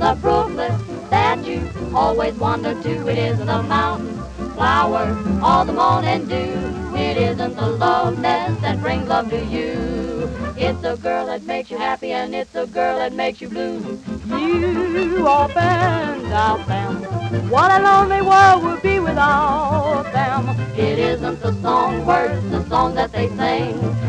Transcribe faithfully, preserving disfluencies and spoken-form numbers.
the Brooklyn that you always wandered to. It isn't the mountain flower or the morning dew. It isn't the love nest that brings love to you. It's a girl that makes you happy and it's a girl that makes you blue. You up and out them. What a lonely world would be without them. It isn't the song words, the song that they sing.